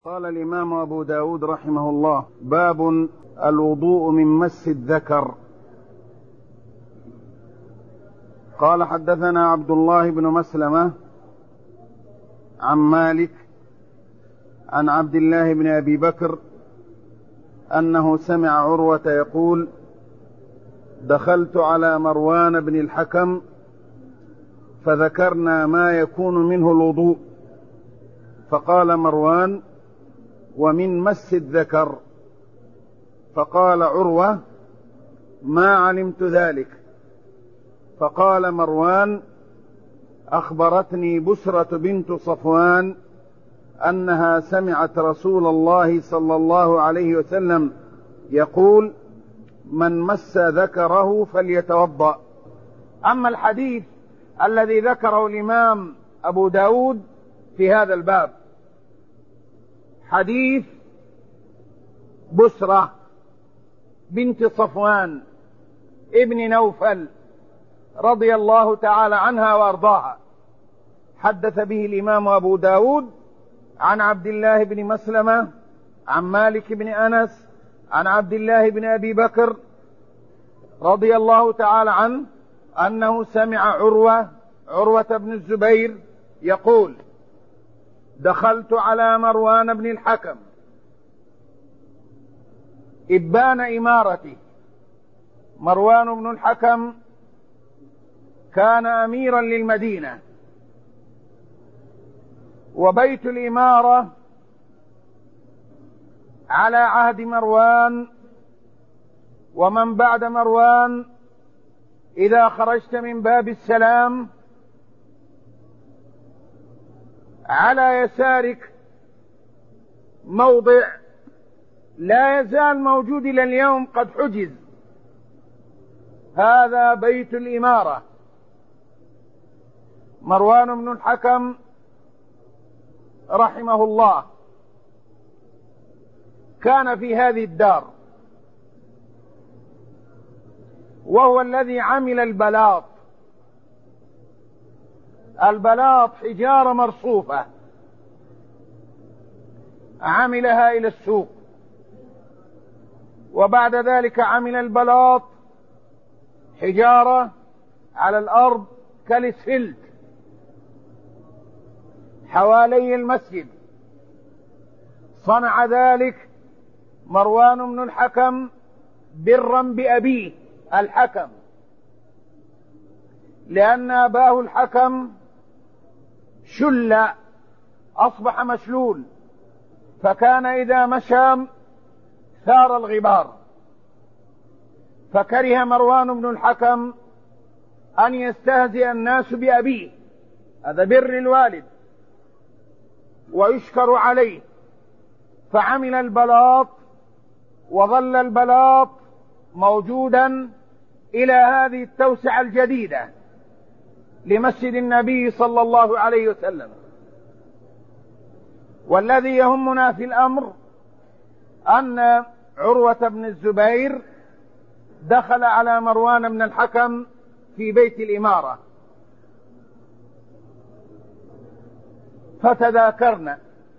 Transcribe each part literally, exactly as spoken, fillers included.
قال الإمام أبو داود رحمه الله: باب الوضوء من مس الذكر. قال: حدثنا عبد الله بن مسلمة عن مالك عن عبد الله بن أبي بكر أنه سمع عروة يقول: دخلت على مروان بن الحكم فذكرنا ما يكون منه الوضوء، فقال مروان: ومن مس الذكر. فقال عروة: ما علمت ذلك. فقال مروان: أخبرتني بسرة بنت صفوان أنها سمعت رسول الله صلى الله عليه وسلم يقول: من مس ذكره فليتوضأ. أما الحديث الذي ذكره الإمام أبو داود في هذا الباب حديث بسرة بنت صفوان ابن نوفل رضي الله تعالى عنها وأرضاها، حدث به الإمام أبو داود عن عبد الله بن مسلمة عن مالك بن أنس عن عبد الله بن أبي بكر رضي الله تعالى عنه أنه سمع عروة عروة بن الزبير يقول: دخلت على مروان بن الحكم إبان إمارته. مروان بن الحكم كان أميرا للمدينة، وبيت الإمارة على عهد مروان ومن بعد مروان إذا خرجت من باب السلام على يسارك موضع لا يزال موجود إلى اليوم قد حجز، هذا بيت الإمارة. مروان بن الحكم رحمه الله كان في هذه الدار، وهو الذي عمل البلاط. البلاط حجارة مرصوفة عملها إلى السوق، وبعد ذلك عمل البلاط حجارة على الأرض كالاسفلت حوالي المسجد. صنع ذلك مروان بن الحكم برا بأبيه الحكم، لأن أباه الحكم شل أصبح مشلول، فكان إذا مشى ثار الغبار، فكره مروان بن الحكم أن يستهزئ الناس بأبيه، هذا بر الوالد ويشكر عليه، فعمل البلاط، وظل البلاط موجودا إلى هذه التوسعة الجديدة لمسجد النبي صلى الله عليه وسلم. والذي يهمنا في الأمر أن عروة بن الزبير دخل على مروان بن الحكم في بيت الإمارة، فتذاكرنا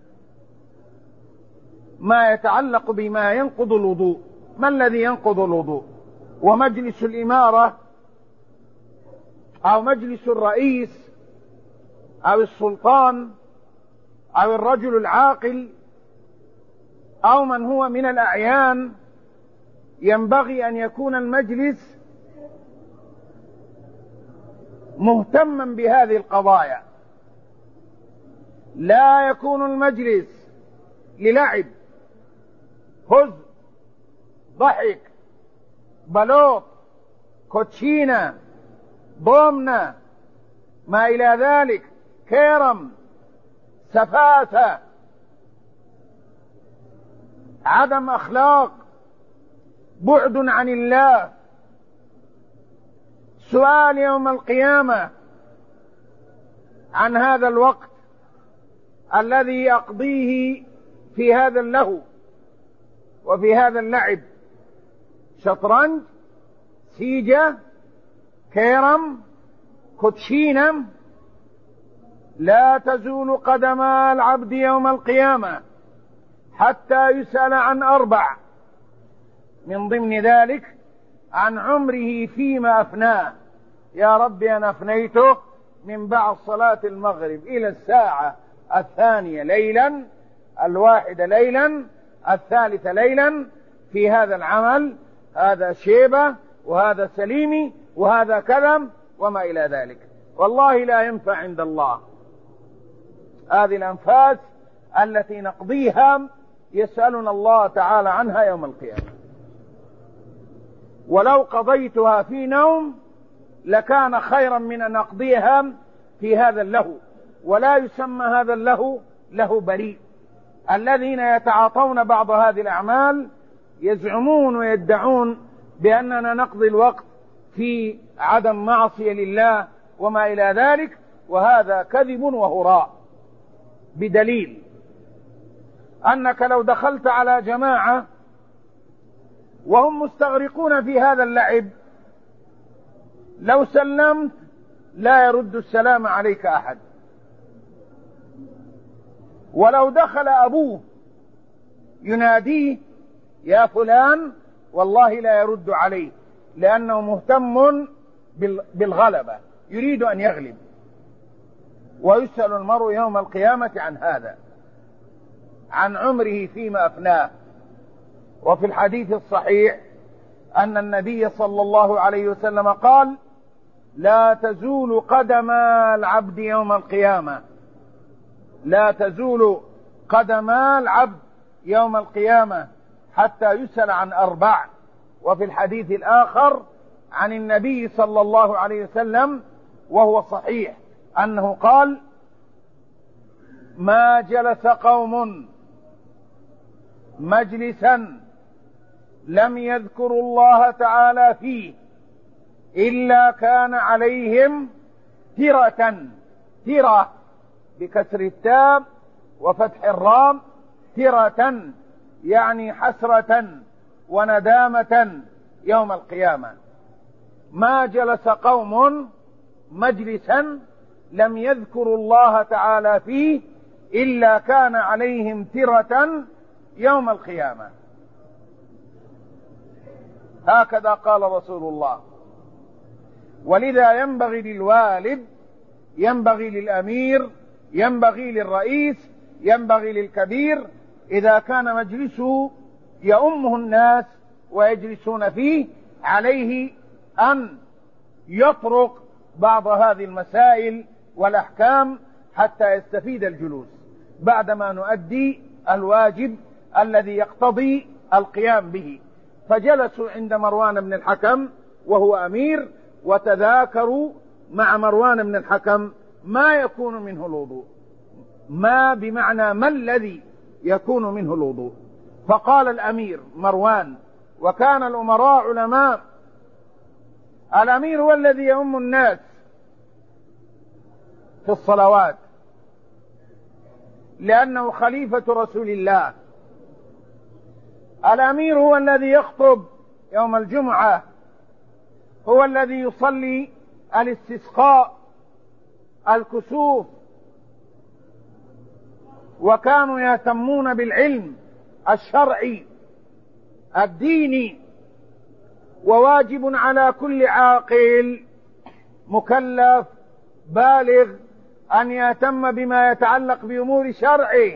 ما يتعلق بما ينقض الوضوء. ما الذي ينقض الوضوء؟ ومجلس الإمارة أو مجلس الرئيس أو السلطان أو الرجل العاقل أو من هو من الأعيان، ينبغي أن يكون المجلس مهتما بهذه القضايا، لا يكون المجلس للعب، هز، ضحك، بلوط، كوتشينة، ضمنة، ما إلى ذلك، كيرم، سفاسة، عدم أخلاق، بعد عن الله. سؤال يوم القيامة عن هذا الوقت الذي أقضيه في هذا اللهو وفي هذا اللعب، شطرنج، سيجة، كيرم، كوتشينة، لا تزول قدم العبد يوم القيامة حتى يسأل عن أربع، من ضمن ذلك عن عمره فيما أفناه. يا رب أنا أفنيته من بعد صلاة المغرب إلى الساعة الثانية ليلا، الواحدة ليلا، الثالثة ليلا، في هذا العمل، هذا شيبة وهذا سليمي وهذا كلم وما إلى ذلك. والله لا ينفع عند الله هذه الأنفاس التي نقضيها، يسألنا الله تعالى عنها يوم القيامة. ولو قضيتها في نوم لكان خيرا من أن أقضيها في هذا اللهو. ولا يسمى هذا اللهو له بريء. الذين يتعاطون بعض هذه الأعمال يزعمون ويدعون بأننا نقضي الوقت في عدم معصية لله وما إلى ذلك، وهذا كذب وهراء، بدليل أنك لو دخلت على جماعة وهم مستغرقون في هذا اللعب، لو سلمت لا يرد السلام عليك أحد، ولو دخل أبوه يناديه يا فلان والله لا يرد عليه، لأنه مهتم بالغلبة، يريد أن يغلب. ويسأل المرء يوم القيامة عن هذا، عن عمره فيما أفناه. وفي الحديث الصحيح أن النبي صلى الله عليه وسلم قال لا تزول قدم العبد يوم القيامة، لا تزول قدم العبد يوم القيامة حتى يسأل عن أربع. وفي الحديث الآخر عن النبي صلى الله عليه وسلم وهو صحيح أنه قال ما جلس قوم مجلسا لم يذكروا الله تعالى فيه إلا كان عليهم ترة، ترة بكسر التاء وفتح الرام، ترة يعني حسرة وندامة يوم القيامة. ما جلس قوم مجلسا لم يذكروا الله تعالى فيه إلا كان عليهم ترة يوم القيامة. هكذا قال رسول الله. ولذا ينبغي للوالد، ينبغي للأمير، ينبغي للرئيس، ينبغي للكبير إذا كان مجلسه يؤمه الناس ويجلسون فيه، عليه أن يطرق بعض هذه المسائل والأحكام حتى يستفيد الجلوس، بعدما نؤدي الواجب الذي يقتضي القيام به. فجلسوا عند مروان بن الحكم وهو أمير، وتذاكروا مع مروان بن الحكم ما يكون منه الوضوء، ما بمعنى ما الذي يكون منه الوضوء. فقال الأمير مروان، وكان الأمراء علماء، الأمير هو الذي يؤم الناس في الصلوات لأنه خليفة رسول الله. الأمير هو الذي يخطب يوم الجمعة، هو الذي يصلي الاستسقاء، الكسوف. وكانوا يهتمون بالعلم الشرعي الديني. وواجب على كل عاقل مكلف بالغ أن يهتم بما يتعلق بأمور شرعه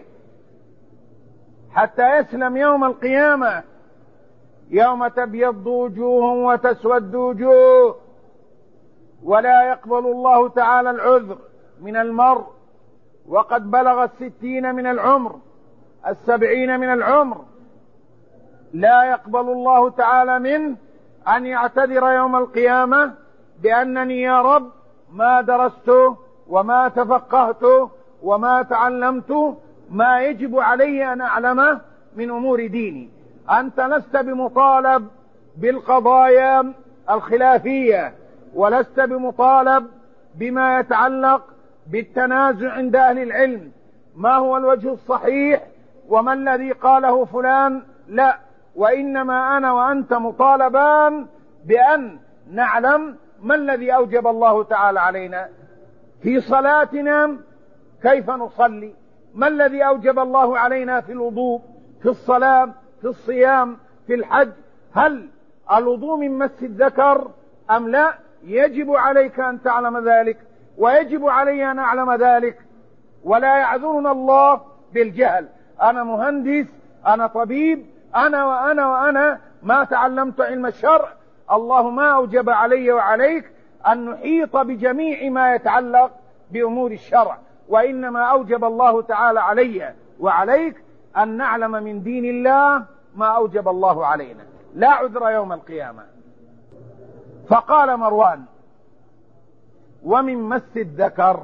حتى يسلم يوم القيامة، يوم تبيض وجوه وتسود وجوه، ولا يقبل الله تعالى العذر من المرء وقد بلغ الستين من العمر، السبعين من العمر، لا يقبل الله تعالى منه أن يعتذر يوم القيامة بأنني يا رب ما درست وما تفقهت وما تعلمت ما يجب علي أن أعلمه من أمور ديني. أنت لست بمطالب بالقضايا الخلافية، ولست بمطالب بما يتعلق بالتنازع عند أهل العلم، ما هو الوجه الصحيح وما الذي قاله فلان، لا، وإنما أنا وأنت مطالبان بأن نعلم ما الذي أوجب الله تعالى علينا في صلاتنا، كيف نصلي، ما الذي أوجب الله علينا في الوضوء، في في الصلاة، في الصيام، في الحج، هل الوضوء من مس الذكر أم لا؟ يجب عليك أن تعلم ذلك، ويجب علي أن أعلم ذلك، ولا يعذرنا الله بالجهل. أنا مهندس، أنا طبيب، أنا وأنا وأنا ما تعلمت علم الشرع. الله ما أوجب علي وعليك أن نحيط بجميع ما يتعلق بأمور الشرع، وإنما أوجب الله تعالى علي وعليك أن نعلم من دين الله ما أوجب الله علينا، لا عذر يوم القيامة. فقال مروان: ومن مس الذكر،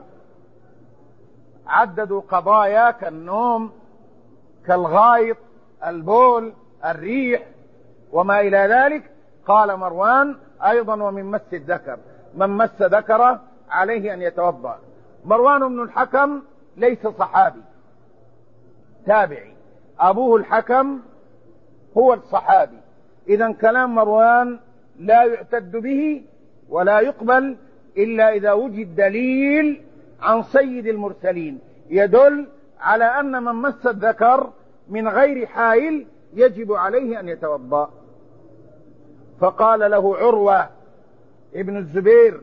عددوا قضايا كالنوم، كالغائط، البول، الريح وما إلى ذلك. قال مروان أيضا: ومن مس الذكر، من مس ذكره عليه أن يتوضأ. مروان بن الحكم ليس صحابي، تابعي، أبوه الحكم هو الصحابي. إذن كلام مروان لا يعتد به ولا يقبل إلا إذا وجد دليل عن سيد المرسلين يدل على أن من مس الذكر من غير حائل يجب عليه أن يتوضأ. فقال له عروة ابن الزبير،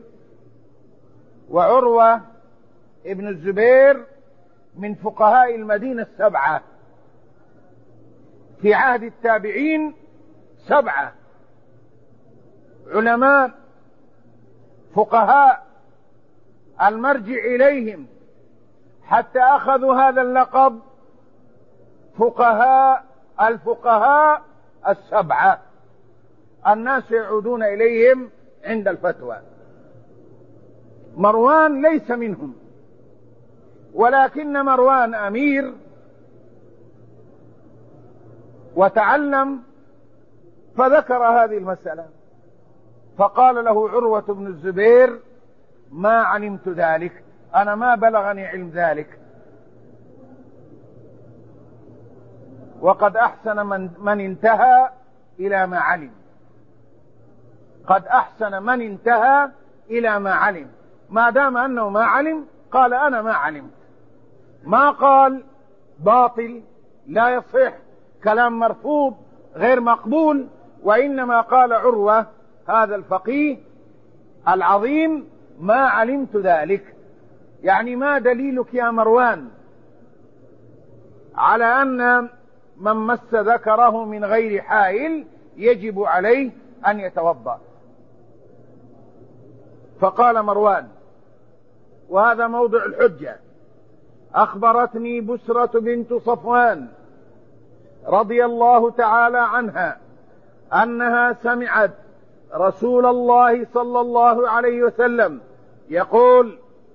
وعروة ابن الزبير من فقهاء المدينة السبعة في عهد التابعين، سبعة علماء فقهاء المرجع إليهم حتى أخذوا هذا اللقب، فقهاء الفقهاء السبعة، الناس يعودون إليهم عند الفتوى. مروان ليس منهم، ولكن مروان أمير وتعلم فذكر هذه المسألة، فقال له عروة بن الزبير: ما علمت ذلك، أنا ما بلغني علم ذلك. وقد أحسن من, من انتهى إلى ما علم، قد أحسن من انتهى إلى ما علم. ما دام أنه ما علم قال أنا ما علمت، ما قال باطل لا يصح، كلام مرفوض غير مقبول، وإنما قال عروة هذا الفقيه العظيم: ما علمت ذلك. يعني ما دليلك يا مروان على أن من مس ذكره من غير حائل يجب عليه أن يتوضأ؟ فقال مروان، وهذا موضع الحجة: أخبرتني بسرة بنت صفوان رضي الله تعالى عنها أنها سمعت رسول الله صلى الله عليه وسلم يقول: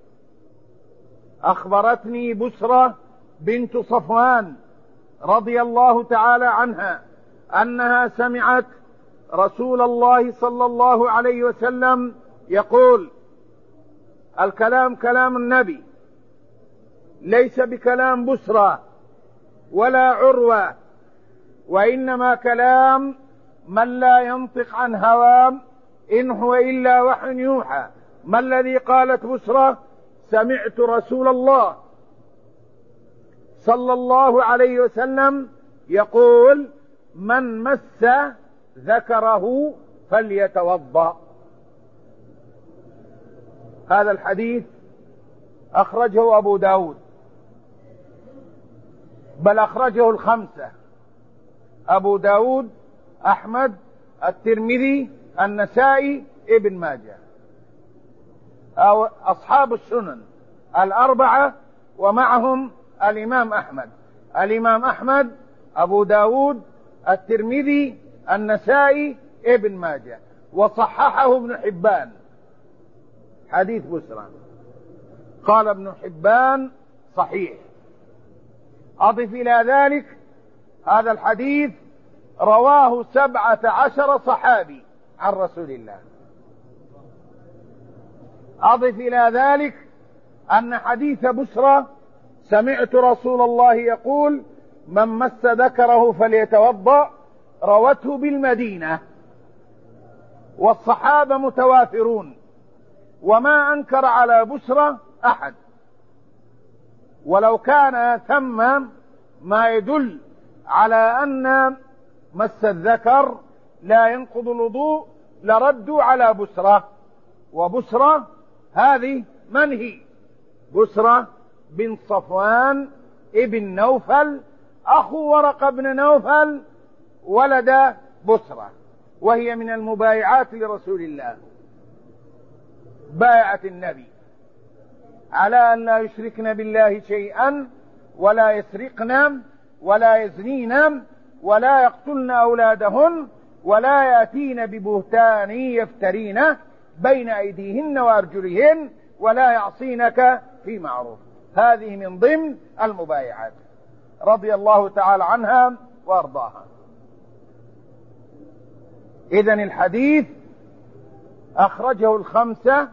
أخبرتني بسرة بنت صفوان رضي الله تعالى عنها أنها سمعت رسول الله صلى الله عليه وسلم يقول. الكلام كلام النبي، ليس بكلام بسرة ولا عروة، وإنما كلام من لا ينطق عن هوام إن هو إلا وحي يوحى. ما الذي قالت بسرة؟ سمعت رسول الله صلى الله عليه وسلم يقول: من مس ذكره فليتوضأ. هذا الحديث أخرجه أبو داود، بل أخرجه الخمسة: أبو داود، أحمد، الترمذي، النسائي، ابن ماجه، أو أصحاب السنن الأربعة، ومعهم الإمام أحمد. الإمام أحمد، أبو داود، الترمذي، النسائي، ابن ماجه، وصححه ابن حبان حديث بسرة، قال ابن حبان صحيح. أضف إلى ذلك هذا الحديث رواه سبعة عشر صحابي عن رسول الله. أضف إلى ذلك أن حديث بسرة: سمعت رسول الله يقول: من مس ذكره فليتوضأ، روته بالمدينة، والصحابة متوافرون، وما أنكر على بسرة أحد. ولو كان ثم ما يدل على أن مس الذكر لا ينقض الوضوء لردوا على بسرة، وبسرة هذه من هي؟ بسرة بن صفوان ابن نوفل أخو ورقة بن نوفل ولد بسرة، وهي من المبايعات لرسول الله، بايعت النبي على أن لا يشركن بالله شيئا ولا يسرقن ولا يزنين ولا يقتلن أولادهن ولا يأتين ببهتان يفترينه بين أيديهن وأرجلهن ولا يعصينك في معروف. هذه من ضمن المبايعات رضي الله تعالى عنها وأرضاها. إذن الحديث أخرجه الخمسة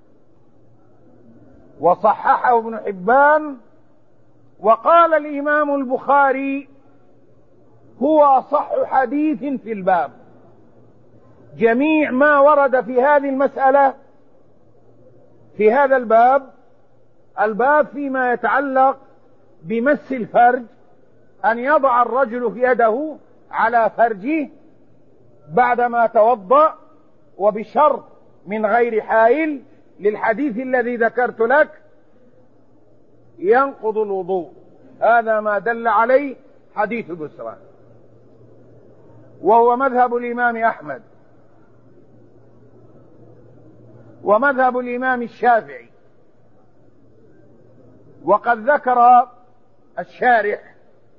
وصححه ابن حبان، وقال الإمام البخاري هو أصح حديث في الباب. جميع ما ورد في هذه المسألة في هذا الباب، الباب فيما يتعلق بمس الفرج، أن يضع الرجل يده على فرجه بعدما توضأ وبشرط من غير حائل، للحديث الذي ذكرت لك ينقض الوضوء. هذا ما دل عليه حديث بسرة، وهو مذهب الإمام أحمد ومذهب الإمام الشافعي. وقد ذكر الشارح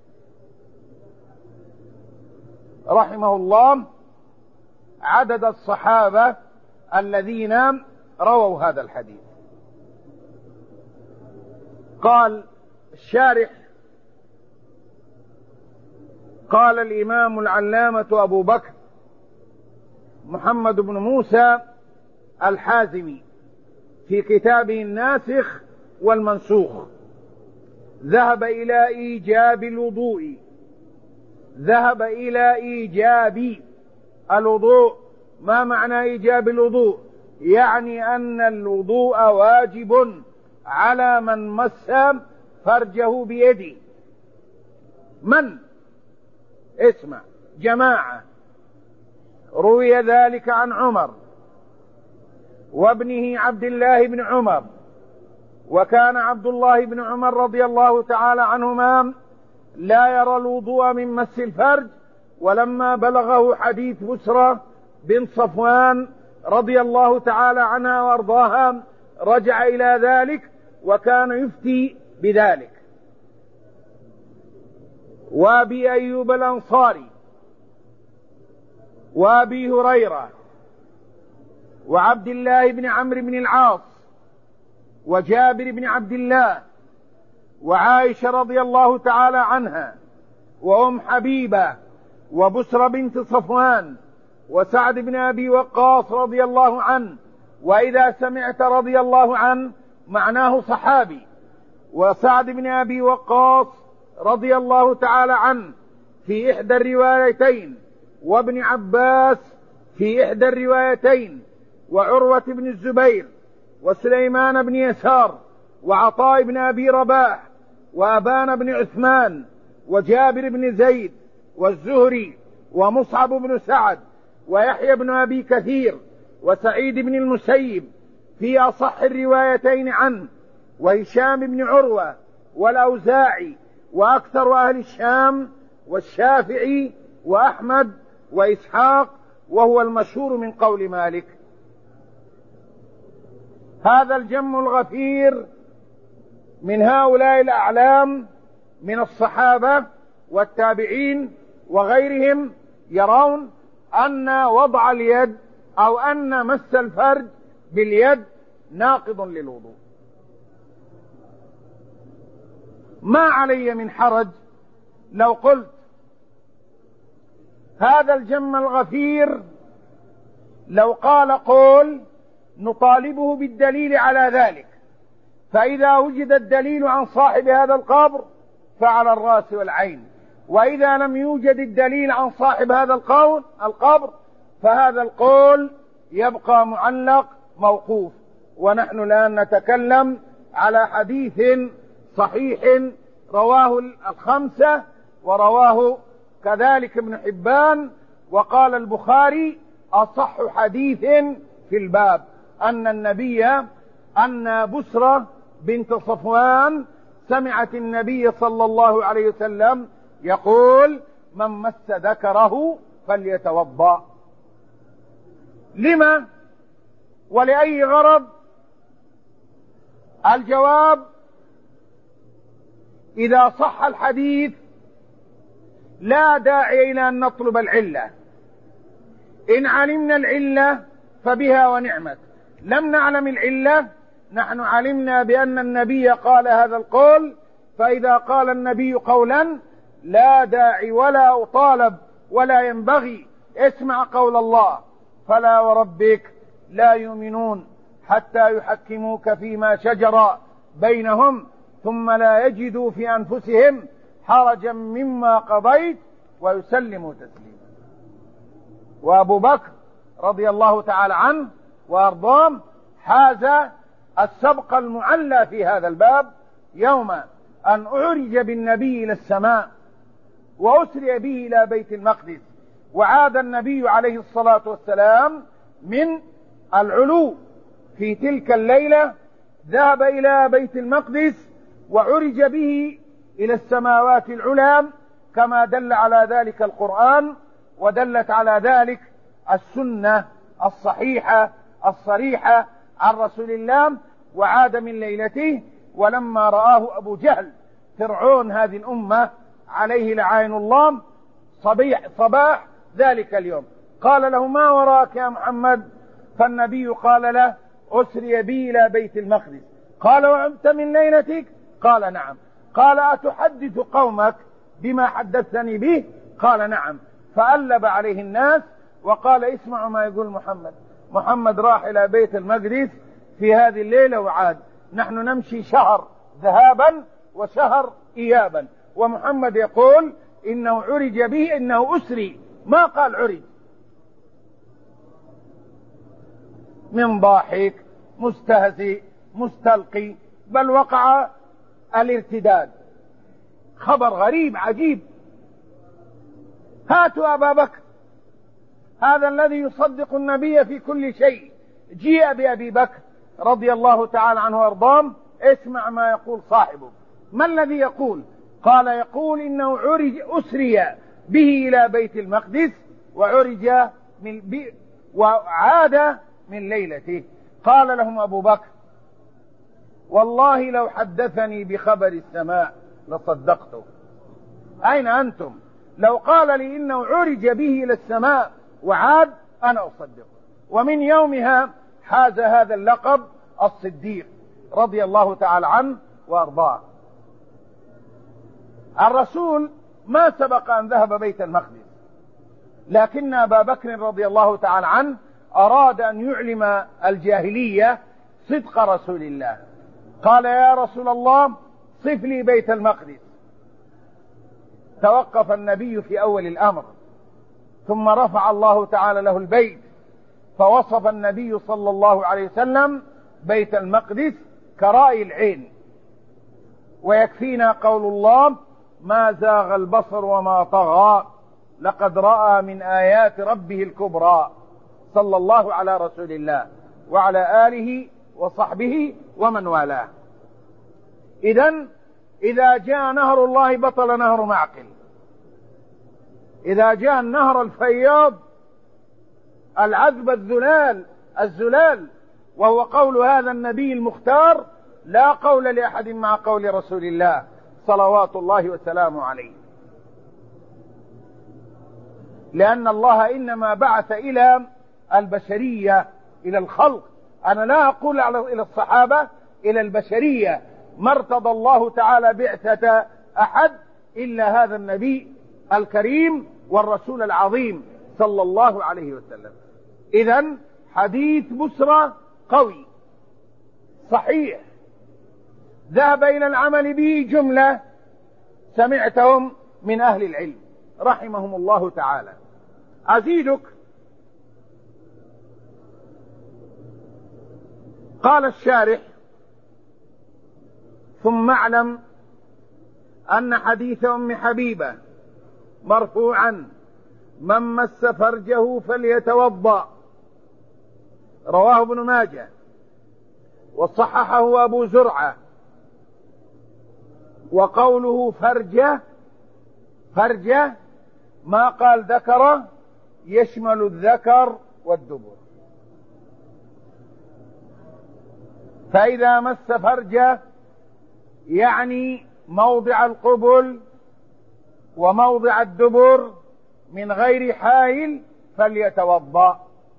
رحمه الله عدد الصحابة الذين رووا هذا الحديث. قال الشارح: قال الإمام العلامة أبو بكر محمد بن موسى الحازمي في كتابه الناسخ والمنسوخ: ذهب إلى إيجاب الوضوء ذهب إلى إيجاب الوضوء. ما معنى إيجاب الوضوء؟ يعني أن الوضوء واجب على من مس فرجه بيده. من؟ اسمع، جماعة. روي ذلك عن عمر وابنه عبد الله بن عمر، وكان عبد الله بن عمر رضي الله تعالى عنهما لا يرى الوضوء من مس الفرج، ولما بلغه حديث بسرة بن صفوان رضي الله تعالى عنها وارضاها رجع إلى ذلك وكان يفتي بذلك. وابي أيوب الأنصاري وابي هريرة وعبد الله بن عمرو بن العاص وجابر بن عبد الله وعائشة رضي الله تعالى عنها وأم حبيبة وبسرة بنت صفوان وسعد بن أبي وقاص رضي الله عنه. وإذا سمعت رضي الله عنه معناه صحابي. وسعد بن أبي وقاص رضي الله تعالى عنه في إحدى الروايتين، وابن عباس في إحدى الروايتين، وعروة بن الزبير وسليمان بن يسار وعطاء بن أبي رباح وأبان بن عثمان وجابر بن زيد والزهري ومصعب بن سعد ويحيى بن أبي كثير وسعيد بن المسيب في أصح الروايتين عنه، وهشام بن عروة والأوزاعي وأكثر أهل الشام والشافعي وأحمد وإسحاق، وهو المشهور من قول مالك. هذا الجم الغفير من هؤلاء الأعلام من الصحابة والتابعين وغيرهم يرون أن وضع اليد أو أن مس الفرج باليد ناقض للوضوء. ما علي من حرج لو قلت هذا الجم الغفير لو قال قول نطالبه بالدليل على ذلك، فإذا وجد الدليل عن صاحب هذا القبر فعلى الرأس والعين، وإذا لم يوجد الدليل عن صاحب هذا القول القبر فهذا القول يبقى معلق موقوف. ونحن الآن نتكلم على حديث صحيح رواه الخمسة ورواه كذلك ابن حبان. وقال البخاري أصح حديث في الباب أن النبي أن بسرة بنت صفوان سمعت النبي صلى الله عليه وسلم يقول: من مس ذكره فليتوضأ. لما ولأي غرض؟ الجواب: إذا صح الحديث لا داعي إلى أن نطلب العلة. إن علمنا العلة فبها ونعمت، لم نعلم العلة نحن علمنا بأن النبي قال هذا القول، فإذا قال النبي قولا لا داعي ولا أطالب ولا ينبغي. اسمع قول الله: فلا وربك لا يؤمنون حتى يحكموك فيما شجر بينهم ثم لا يجدوا في أنفسهم حرجا مما قضيت ويسلموا تسليما. وأبو بكر رضي الله تعالى عنه وأرضاه حاز السبق المعلى في هذا الباب يوم أن أعرج بالنبي إلى السماء وأسري به إلى بيت المقدس، وعاد النبي عليه الصلاة والسلام من العلو في تلك الليلة، ذهب إلى بيت المقدس وعرج به إلى السماوات العلى كما دل على ذلك القرآن ودلت على ذلك السنة الصحيحة الصريحة عن رسول الله. وعاد من ليلته، ولما رآه أبو جهل فرعون هذه الأمة عليه لعين الله صبيح صباح ذلك اليوم قال له: ما وراك يا محمد؟ فالنبي قال له: أسري بي إلى بيت المقدس. قال: وعدت من ليلتك؟ قال: نعم. قال: أتحدث قومك بما حدثتني به؟ قال: نعم. فألب عليه الناس وقال: اسمعوا ما يقول محمد. محمد راح إلى بيت المقدس في هذه الليلة وعاد. نحن نمشي شهر ذهابا وشهر إيابا، ومحمد يقول إنه عرج به، إنه أسري، ما قال عرج. من ضاحك مستهزئ مستلقي، بل وقع الارتداد. خبر غريب عجيب. هاتوا أبا بكر هذا الذي يصدق النبي في كل شيء. جيء بأبي بكر رضي الله تعالى عنه وارضاه. اسمع ما يقول صاحبه. ما الذي يقول؟ قال: يقول إنه عرج أسري به إلى بيت المقدس وعرج من بي وعاد من ليلته. قال لهم أبو بكر: والله لو حدثني بخبر السماء لصدقته. أين أنتم؟ لو قال لي إنه عرج به إلى السماء وعاد أنا أصدقه. ومن يومها حاز هذا اللقب الصديق رضي الله تعالى عنه وأرضاه. الرسول ما سبق أن ذهب بيت المقدس، لكن أبا بكر رضي الله تعالى عنه أراد أن يعلم الجاهلية صدق رسول الله. قال: يا رسول الله صف لي بيت المقدس. توقف النبي في أول الأمر، ثم رفع الله تعالى له البيت، فوصف النبي صلى الله عليه وسلم بيت المقدس كرأي العين. ويكفينا قول الله: ما زاغ البصر وما طغى لقد رأى من آيات ربه الكبرى. صلى الله على رسول الله وعلى آله وصحبه ومن والاه. إذن إذا جاء نهر الله بطل نهر معقل. إذا جاء النهر الفياض العذب الذلال الزلال، وهو قول هذا النبي المختار، لا قول لأحد مع قول رسول الله صلوات الله وسلامه عليه. لأن الله إنما بعث إلى البشرية، إلى الخلق. أنا لا أقول إلى الصحابة، إلى البشرية. ما ارتضى الله تعالى بعثة أحد إلا هذا النبي الكريم والرسول العظيم صلى الله عليه وسلم. إذن حديث بسرى قوي صحيح، ذهب إلى العمل به جملة سمعتهم من أهل العلم رحمهم الله تعالى. أزيدك. قال الشارح: ثم اعلم أن حديث أم حبيبة مرفوعا: من مس فرجه فليتوضأ، رواه ابن ماجه وصححه أبو زرعة. وقوله فرجه فرجه ما قال ذكره، يشمل الذكر والدبر. فإذا مس فرجه يعني موضع القبل وموضع الدبر من غير حائل فليتوضأ.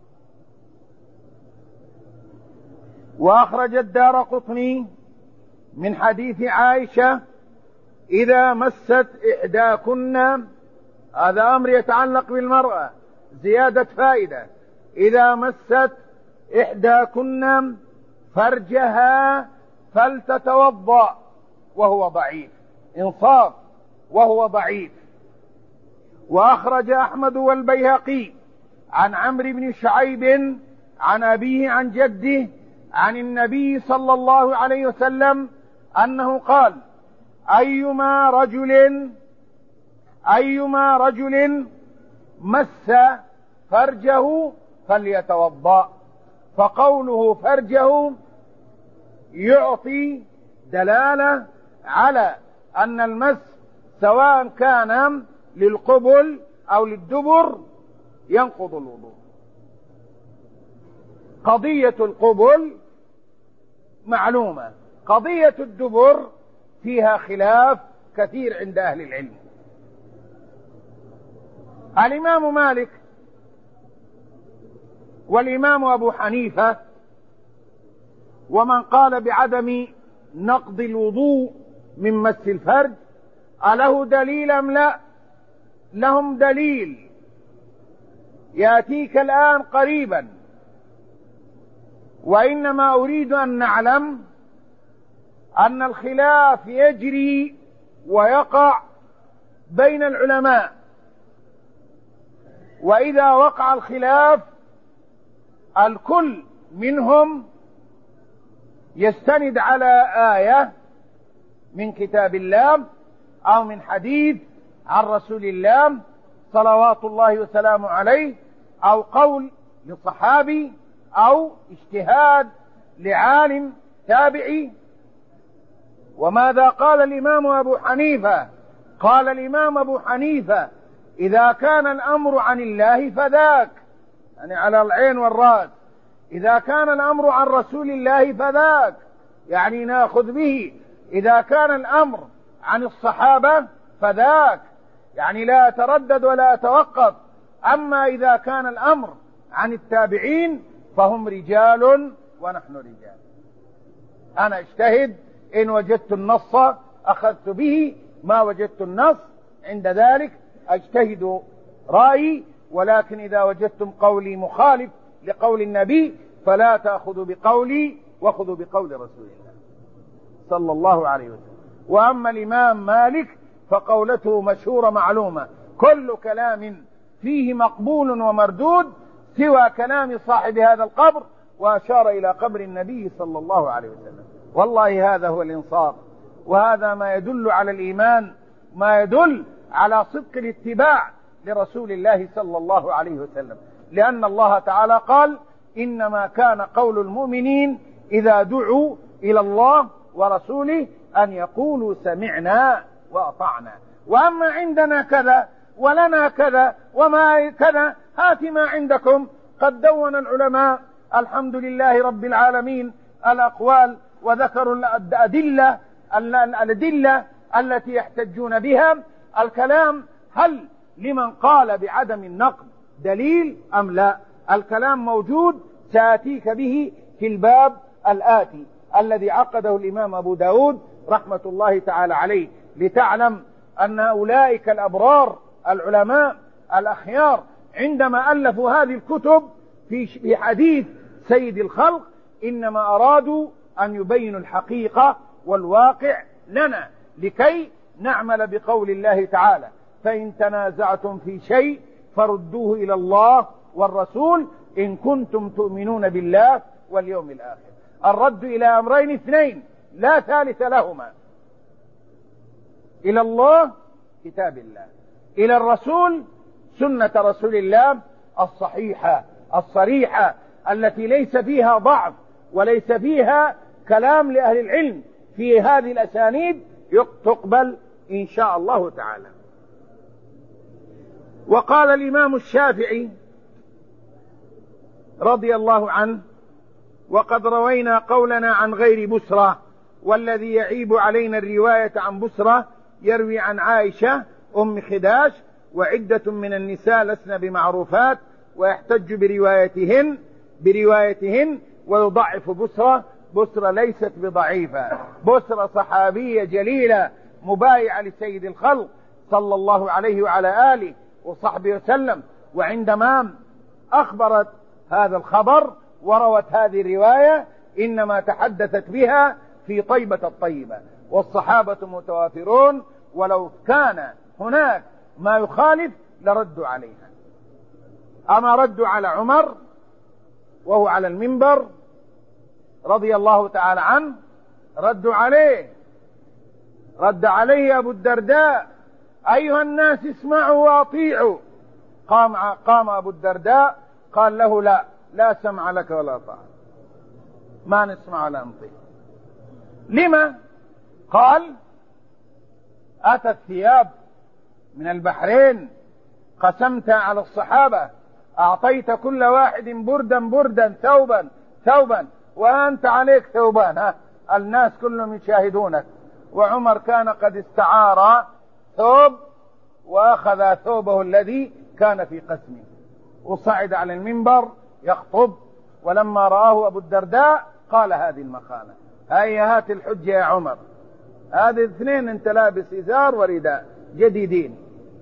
وأخرج الدارقطني من حديث عائشة: إذا مست إحداكن، هذا أمر يتعلق بالمرأة، زيادة فائدة، إذا مست إحداكن فرجها فلتتوضأ، وهو ضعيف، إنصاف، وهو ضعيف. وأخرج أحمد والبيهقي عن عمرو بن شعيب عن أبيه عن جده عن النبي صلى الله عليه وسلم أنه قال: أيما رجل أيما رجل مس فرجه فليتوضأ. فقوله فرجه يعطي دلالة على أن المس سواء كان للقبل أو للدبر ينقض الوضوء. قضية القبل معلومة، قضية الدبر فيها خلاف كثير عند أهل العلم. الإمام مالك والإمام أبو حنيفة ومن قال بعدم نقض الوضوء من مس الفرج أله دليل أم لا؟ لهم دليل يأتيك الآن قريبا، وإنما أريد أن نعلم أن الخلاف يجري ويقع بين العلماء، وإذا وقع الخلاف الكل منهم يستند على آية من كتاب الله أو من حديث عن رسول الله صلوات الله وسلامه عليه، أو قول لصحابي، أو اجتهاد لعالم تابعي. وماذا قال الإمام أبو حنيفة؟ قال الإمام أبو حنيفة: إذا كان الأمر عن الله فذاك، يعني على العين والرأس. إذا كان الأمر عن رسول الله فذاك، يعني نأخذ به. إذا كان الأمر عن الصحابة فذاك، يعني لا أتردد ولا أتوقف. أما إذا كان الأمر عن التابعين فهم رجال ونحن رجال. أنا اجتهد، إن وجدت النص أخذت به، ما وجدت النص عند ذلك أجتهد رأيي. ولكن إذا وجدتم قولي مخالف لقول النبي فلا تأخذوا بقولي وخذوا بقول رسول الله صلى الله عليه وسلم. وأما الإمام مالك فقولته مشهورة معلومة: كل كلام فيه مقبول ومردود سوى كلام صاحب هذا القبر، وأشار إلى قبر النبي صلى الله عليه وسلم. والله هذا هو الإنصاف، وهذا ما يدل على الإيمان، ما يدل على صدق الاتباع لرسول الله صلى الله عليه وسلم. لأن الله تعالى قال: إنما كان قول المؤمنين إذا دعوا إلى الله ورسوله أن يقولوا سمعنا وأطعنا. وأما عندنا كذا ولنا كذا وما كذا، هات ما عندكم. قد دون العلماء الحمد لله رب العالمين الأقوال، وذكروا الأدلة الأدلة التي يحتجون بها. الكلام هل لمن قال بعدم النقض دليل أم لا؟ الكلام موجود، سآتيك به في الباب الآتي الذي عقده الإمام أبو داود رحمة الله تعالى عليه، لتعلم أن أولئك الأبرار العلماء الأخيار عندما ألفوا هذه الكتب في حديث سيد الخلق إنما أرادوا أن يبينوا الحقيقة والواقع لنا، لكي نعمل بقول الله تعالى: فإن تنازعتم في شيء فردوه إلى الله والرسول إن كنتم تؤمنون بالله واليوم الآخر. الرد إلى أمرين اثنين لا ثالث لهما: إلى الله كتاب الله، إلى الرسول سنة رسول الله الصحيحة الصريحة التي ليس فيها ضعف وليس فيها كلام لأهل العلم، في هذه الأسانيد تقبل إن شاء الله تعالى. وقال الإمام الشافعي رضي الله عنه: وقد روينا قولنا عن غير بسرى، والذي يعيب علينا الرواية عن بسرى يروي عن عائشة أم خداش وعدة من النساء لسن بمعروفات، ويحتج بروايتهن بروايتهن ويضعف بسرى. بسرى ليست بضعيفة، بسرى صحابية جليلة مبايعة لسيد الخلق صلى الله عليه وعلى آله وصحبه وسلم، وعندما أخبرت هذا الخبر وروت هذه الرواية إنما تحدثت بها في طيبة الطيبة، والصحابة متوافرون، ولو كان هناك ما يخالف لردوا عليها. أما ردوا على عمر وهو على المنبر رضي الله تعالى عنه، ردوا عليه، رد عليه أبو الدرداء: أيها الناس اسمعوا واطيعوا. قام, قام أبو الدرداء قال له: لا لا سمع لك ولا طاعة، ما نسمع ولا نطيع. لما؟ قال: أتت ثياب من البحرين قسمت على الصحابة، أعطيت كل واحد بردا بردا ثوبا ثوبا، وأنت عليك ثوبان، ها الناس كلهم يشاهدونك. وعمر كان قد استعار ثوب وأخذ ثوبه الذي كان في قسمه وصعد على المنبر يخطب. ولما رآه أبو الدرداء قال هذه المقالة: هيا هات الحجة يا عمر، هذه اثنين انت لابس إزار ورداء جديدين.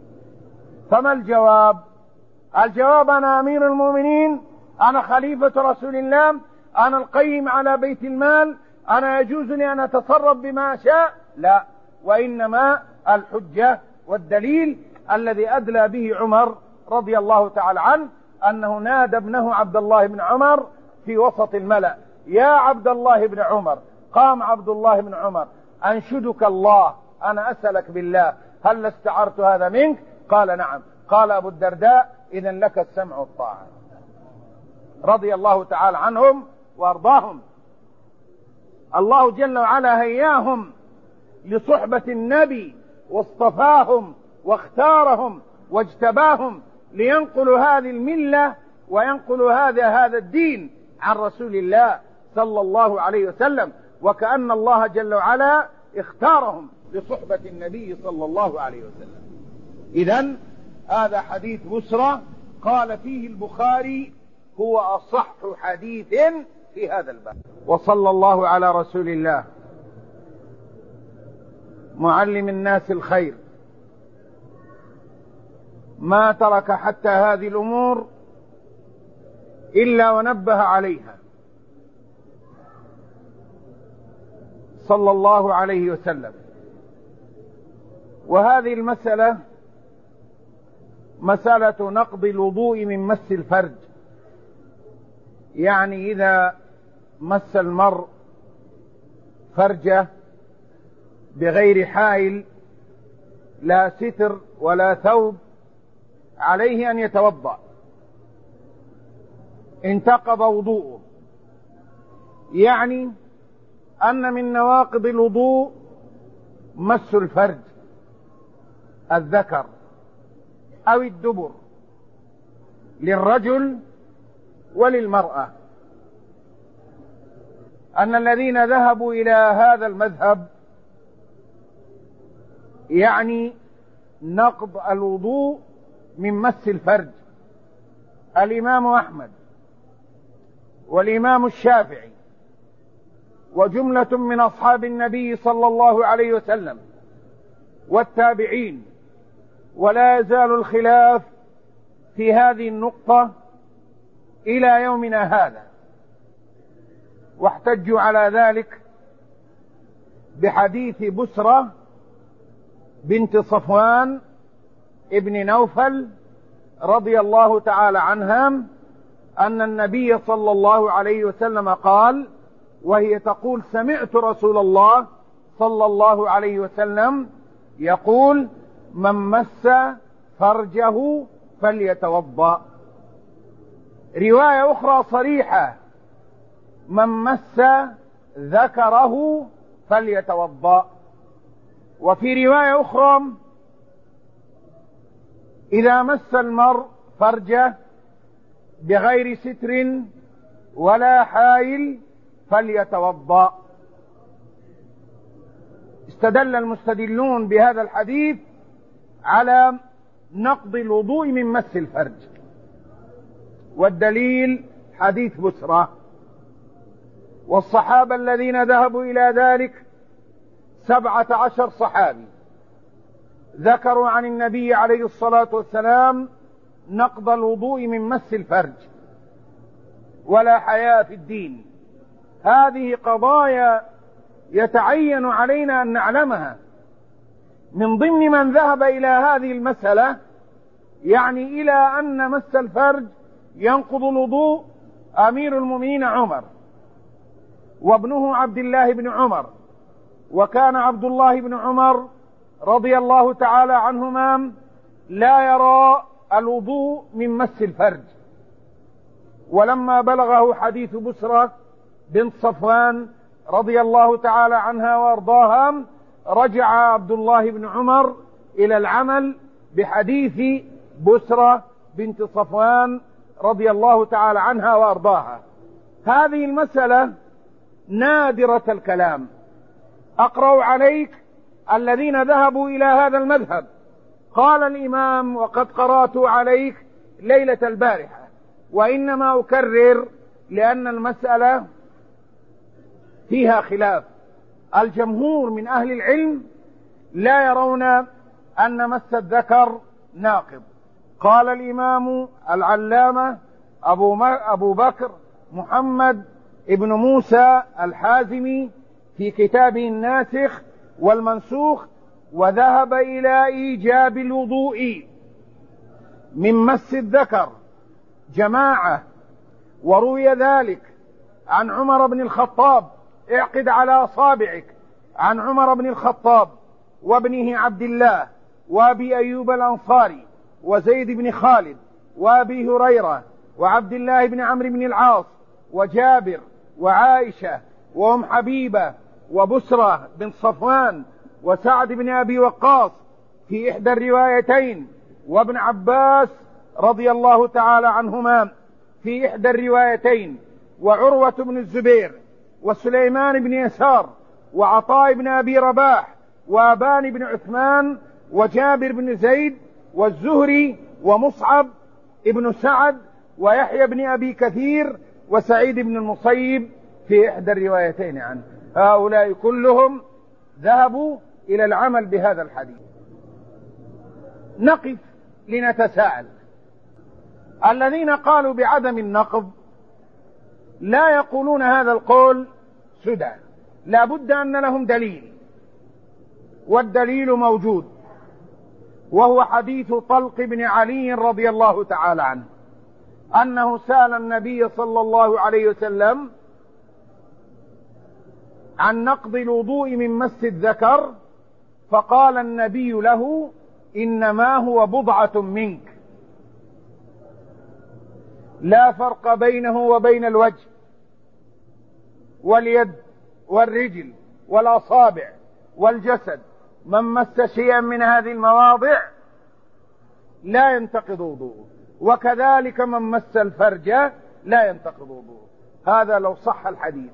فما الجواب؟ الجواب: أنا أمير المؤمنين، أنا خليفة رسول الله، أنا القيم على بيت المال، أنا يجوز لي أن أتصرف بما شاء؟ لا، وإنما الحجة والدليل الذي أدلى به عمر رضي الله تعالى عنه أنه نادى ابنه عبد الله بن عمر في وسط الملأ: يا عبد الله بن عمر. قام عبد الله بن عمر: أنشدك الله، أنا أسألك بالله، هل استعرت هذا منك؟ قال: نعم. قال أبو الدرداء: إذن لك السمع والطاعة. رضي الله تعالى عنهم وأرضاهم. الله جل وعلا هياهم لصحبة النبي واصطفاهم واختارهم واجتباهم لينقلوا هذه الملة وينقلوا هذا هذا الدين عن رسول الله صلى الله عليه وسلم، وكأن الله جل وعلا اختارهم لصحبة النبي صلى الله عليه وسلم. إذن هذا حديث بسرى قال فيه البخاري: هو أصح حديث في هذا الباب. وصلى الله على رسول الله معلم الناس الخير، ما ترك حتى هذه الأمور إلا ونبه عليها صلى الله عليه وسلم. وهذه المسألة مسألة نقض الوضوء من مس الفرج، يعني إذا مس المرء فرجه بغير حائل لا ستر ولا ثوب عليه أن يتوضأ، انتقض وضوءه. يعني أن من نواقض الوضوء مس الفرج، الذكر أو الدبر، للرجل وللمرأة. أن الذين ذهبوا إلى هذا المذهب يعني نقض الوضوء من مس الفرج الإمام أحمد والإمام الشافعي وجملة من أصحاب النبي صلى الله عليه وسلم والتابعين، ولا يزال الخلاف في هذه النقطة إلى يومنا هذا. واحتجوا على ذلك بحديث بسرى بنت صفوان ابن نوفل رضي الله تعالى عنها أن النبي صلى الله عليه وسلم قال، وهي تقول: سمعت رسول الله صلى الله عليه وسلم يقول: من مس فرجه فليتوضأ. رواية أخرى صريحة: من مس ذكره فليتوضأ. وفي رواية أخرى: إذا مس المرء فرجه بغير ستر ولا حائل فليتوضأ. استدل المستدلون بهذا الحديث على نقض الوضوء من مس الفرج، والدليل حديث بسرى. والصحابة الذين ذهبوا إلى ذلك سبعة عشر صحابي ذكروا عن النبي عليه الصلاة والسلام نقض الوضوء من مس الفرج، ولا حياء في الدين. هذه قضايا يتعين علينا أن نعلمها. من ضمن من ذهب إلى هذه المسألة، يعني إلى أن مس الفرج ينقض الوضوء، أمير المؤمنين عمر وابنه عبد الله بن عمر. وكان عبد الله بن عمر رضي الله تعالى عنهما لا يرى الوضوء من مس الفرج. ولما بلغه حديث بسرى بنت صفوان رضي الله تعالى عنها وارضاها، رجع عبد الله بن عمر إلى العمل بحديث بسرى بنت صفوان رضي الله تعالى عنها وارضاها. هذه المسألة نادرة الكلام. أقرأ عليك الذين ذهبوا إلى هذا المذهب. قال الإمام: وقد قرأت عليك ليلة البارحة، وإنما أكرر لأن المسألة فيها خلاف. الجمهور من أهل العلم لا يرون أن مس الذكر ناقض. قال الإمام العلامة أبو, أبو بكر محمد ابن موسى الحازمي في كتابه الناسخ والمنسوخ: وذهب إلى إيجاب الوضوء من مس الذكر جماعة، وروي ذلك عن عمر بن الخطاب، اعقد على أصابعك، عن عمر بن الخطاب وابنه عبد الله وأبي أيوب الأنصاري وزيد بن خالد وأبي هريرة وعبد الله بن عمرو بن العاص وجابر وعائشة وأم حبيبة وبسرة بن صفوان وسعد بن أبي وقاص في إحدى الروايتين، وابن عباس رضي الله تعالى عنهما في إحدى الروايتين، وعروة بن الزبير وسليمان بن يسار وعطاء بن أبي رباح وأبان بن عثمان وجابر بن زيد والزهري ومصعب ابن سعد ويحيى بن أبي كثير وسعيد بن المصيب في إحدى الروايتين عنه. هؤلاء كلهم ذهبوا إلى العمل بهذا الحديث. نقف لنتساءل. الذين قالوا بعدم النقض لا يقولون هذا القول سدى، لا بد أن لهم دليل، والدليل موجود، وهو حديث طلق بن علي رضي الله تعالى عنه أنه سأل النبي صلى الله عليه وسلم عن نقض الوضوء من مس الذكر، فقال النبي له: إنما هو بضعة منك، لا فرق بينه وبين الوجه واليد والرجل والأصابع والجسد. من مس شيئا من هذه المواضع لا ينتقض وضوءه، وكذلك من مس الفرج لا ينتقض وضوءه. هذا لو صح الحديث،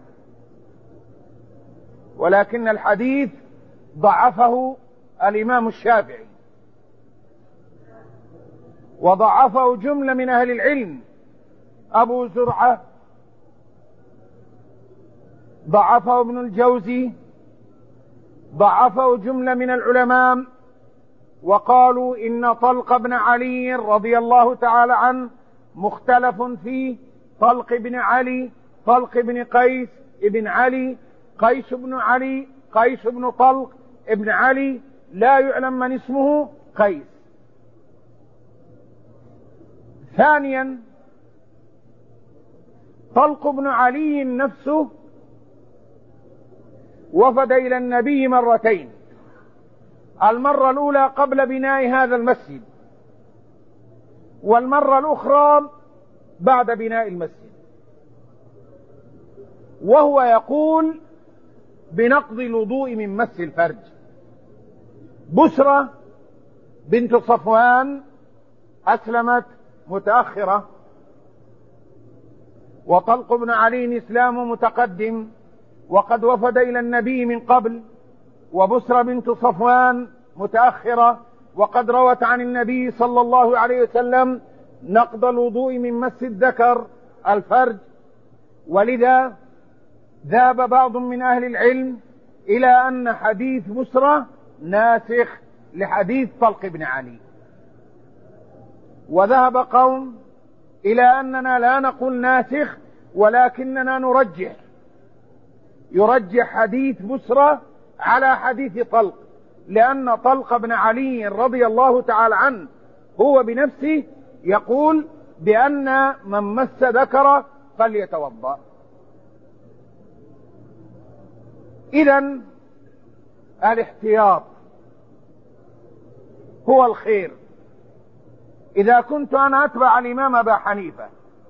ولكن الحديث ضعفه الإمام الشافعي، وضعفه جملة من أهل العلم. أبو زرعة ضعفه، ابن الجوزي ضعفه، جملة من العلماء، وقالوا إن طلق بن علي رضي الله تعالى عنه مختلف فيه. طلق بن علي، طلق بن قيس ابن علي، قيس بن علي، قيس بن طلق ابن علي، لا يعلم من اسمه قيس. ثانيا، طلق بن علي نفسه وفد إلى النبي مرتين. المرة الأولى قبل بناء هذا المسجد، والمرة الأخرى بعد بناء المسجد، وهو يقول بنقض الوضوء من مس الفرج. بسرة بنت صفوان أسلمت متأخرة، وطلق بن علي إسلام متقدم وقد وفد إلى النبي من قبل، وبسرة بنت صفوان متأخرة وقد روت عن النبي صلى الله عليه وسلم نقض الوضوء من مس الذكر الفرج. ولذا ذهب بعض من أهل العلم إلى أن حديث بسرة ناسخ لحديث طلق بن علي، وذهب قوم إلى أننا لا نقول ناسخ ولكننا نرجح يرجح حديث بسرة على حديث طلق، لأن طلق بن علي رضي الله تعالى عنه هو بنفسه يقول بأن من مس ذكره فليتوضأ. إذن الاحتياط هو الخير. إذا كنت أنا أتبع الإمام أبا حنيفة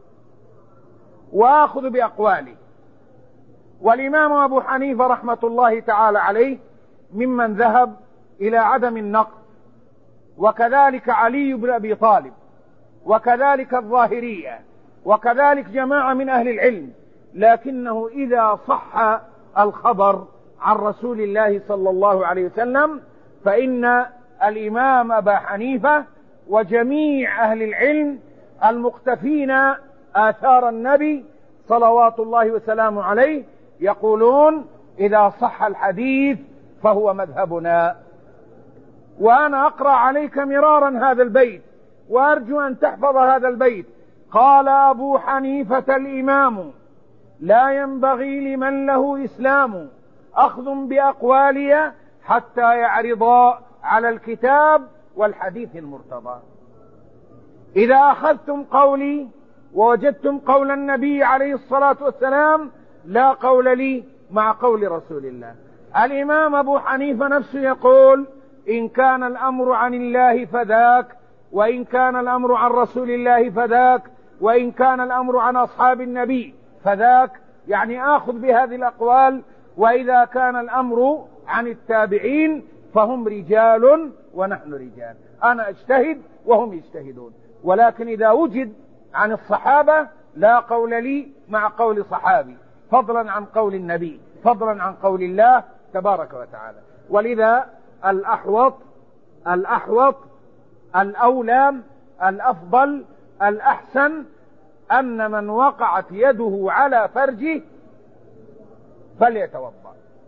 وآخذ بأقواله، والإمام أبو حنيفة رحمة الله تعالى عليه ممن ذهب إلى عدم النقض، وكذلك علي بن أبي طالب، وكذلك الظاهرية، وكذلك جماعة من أهل العلم، لكنه إذا صح الخبر عن رسول الله صلى الله عليه وسلم فإن الإمام أبا حنيفة وجميع أهل العلم المقتفين آثار النبي صلوات الله وسلامه عليه يقولون إذا صح الحديث فهو مذهبنا. وأنا أقرأ عليك مرارا هذا البيت وأرجو أن تحفظ هذا البيت. قال أبو حنيفة الإمام: لا ينبغي لمن له إسلام أخذ بأقوالي حتى يعرضا على الكتاب والحديث المرتضى. إذا أخذتم قولي ووجدتم قول النبي عليه الصلاة والسلام لا قول لي مع قول رسول الله. الإمام أبو حنيفة نفسه يقول: إن كان الأمر عن الله فذاك، وإن كان الأمر عن رسول الله فذاك، وإن كان الأمر عن أصحاب النبي فذاك، يعني آخذ بهذه الأقوال. وإذا كان الأمر عن التابعين فهم رجال ونحن رجال، أنا أجتهد وهم يجتهدون. ولكن إذا وجد عن الصحابة لا قول لي مع قول صحابي، فضلا عن قول النبي، فضلا عن قول الله تبارك وتعالى. ولذا الأحوط الأحوط الأولى الأفضل الأحسن أن من وقعت يده على فرجه فليتوضأ.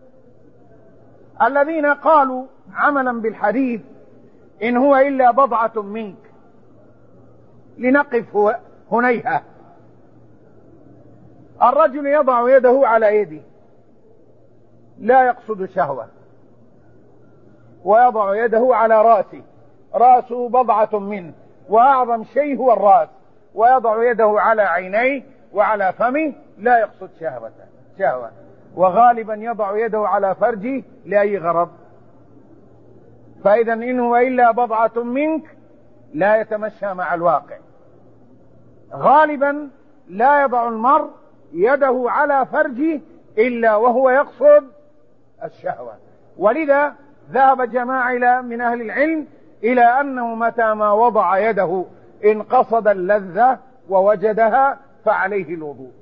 الذين قالوا عملا بالحديث إن هو إلا بضعة منك، لنقف هنيها. الرجل يضع يده على يده لا يقصد شهوة، ويضع يده على رأسه، رأسه بضعة منه وأعظم شيء هو الرأس، ويضع يده على عينيه وعلى فمه لا يقصد شهوة شهوة وغالبا يضع يده على فرجه لأي غرض. فإذا إن هو إلا بضعة منك لا يتمشى مع الواقع. غالبا لا يضع المرء يده على فرجه إلا وهو يقصد الشهوة. ولذا ذهب جماعة من أهل العلم إلى أنه متى ما وضع يده إن قصد اللذة ووجدها فعليه الوضوء.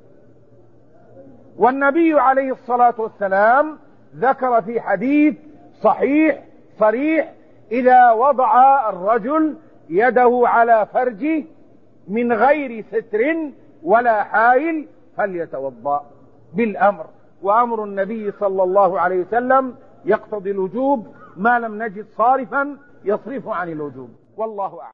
والنبي عليه الصلاة والسلام ذكر في حديث صحيح صريح: إذا وضع الرجل يده على فرجه من غير ستر ولا حائل فليتوضأ بالأمر. وأمر النبي صلى الله عليه وسلم يقتضي الوجوب ما لم نجد صارفا يصرف عن الوجوب، والله أعلم.